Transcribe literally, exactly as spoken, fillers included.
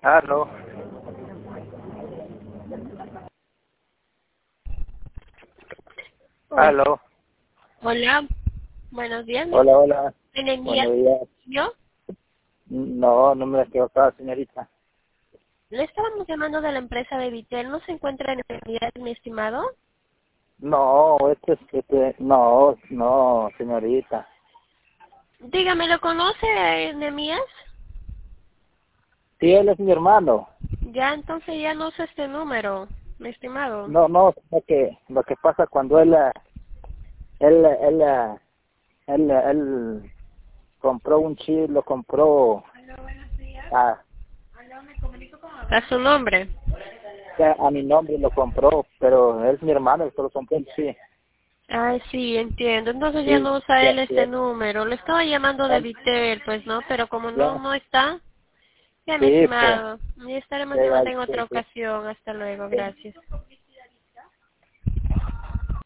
Aló. Hola. Aló. Hola. Buenos días. ¿Me Hola, hola. envía Buenos días. yo? No, no me he equivocado, señorita. Le estábamos llamando de la empresa de Vitel. ¿No se encuentra en el mi estimado? No, este es, este, no, no, señorita. Dígame, ¿lo conoce, Nemías? Sí, él es mi hermano. Ya, entonces ya no usa este número, mi estimado. No, no, lo que, lo que pasa cuando él, eh, él, él, eh, él, eh, él compró un chip, lo compró a, ¿A su nombre? a mi nombre, lo compró, pero él es mi hermano, él solo compró un chip. Ay, sí, entiendo. Entonces ya Sí, no usa ya, él este ya, número. Le estaba llamando de ya, Vitel, pues no, pero como no ya. no está, ya, mi Sí, pues, estimado. Ya estaremos ya, llamando en ya, otra ya, ocasión. Hasta luego, ya. gracias.